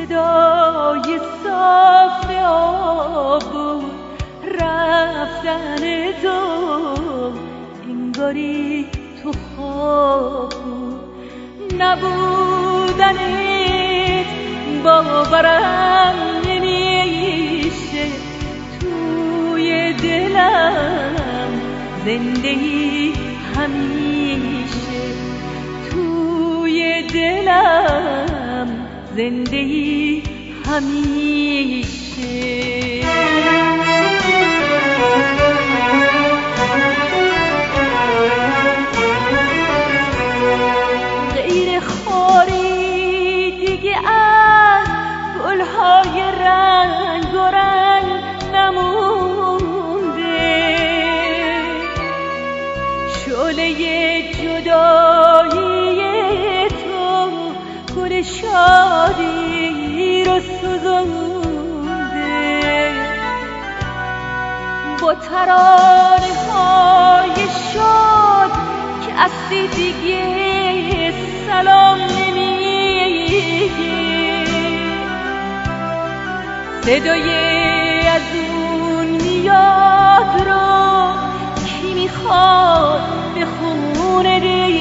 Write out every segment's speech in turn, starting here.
صدای صاف آب بود رفتن تو، انگاری تو خواب بود نبودنت، باورم نمیشه توی دلم زندگی همیشه، توی دلم زندگی همیشه. غیر خاری دیگه از گلهای رنگ و رنگ نمونده، شعله جدایی تو گل شادی رو سوزونده، با ترانه های شاد که اصلی دیگه سلام نمیگه، صدای از اون میاد رو کی میخواد بخونه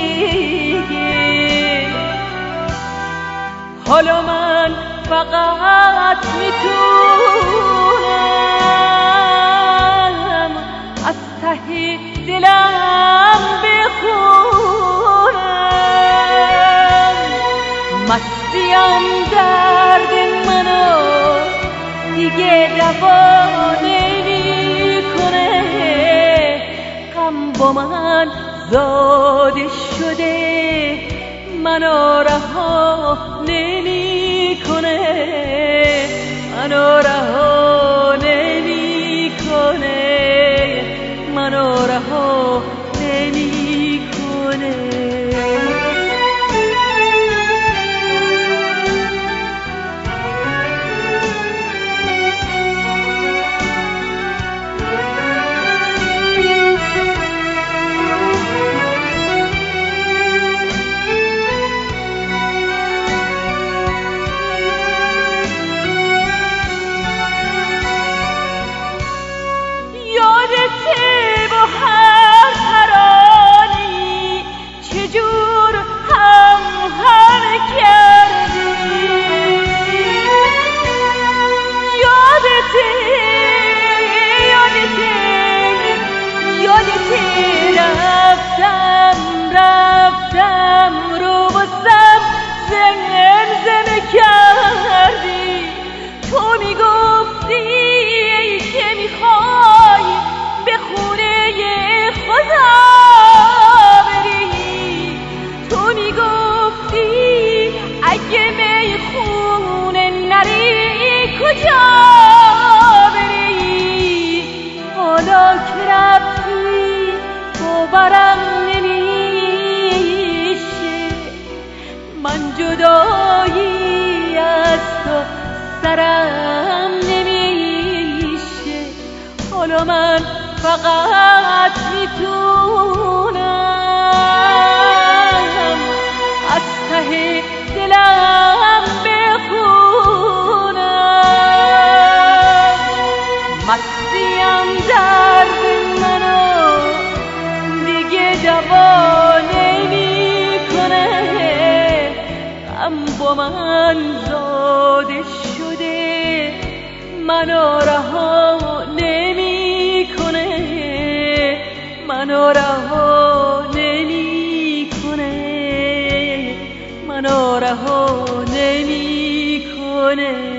دیگه. حالا من فقط میتونم از ته دلم بخونم، مستیم درد منو دیگه دوا نمیکنه، غم با من زاده شده منو رها نمیکنه، منو رها نمیکنه، منو رها نمیکنه. با هر ترانی چجور هم کردی، یادته رفتم رو بستم زمزمه کردی، تو میگفتی که میخوای به خونه خدا بری، تو میگفتی اگه میخونه نری کجا بری، حالا که رفتی باورم نمیشه، من جدایی از تو سرم نمیشه، حالا من فقط میتونم از ته دلم بخونم، مستیم درد منو دیگه دوا نمیکنه، غم با من زاده شده منو رها نمیکنه، منو رها نمیکنه، منو رها نمیکنه.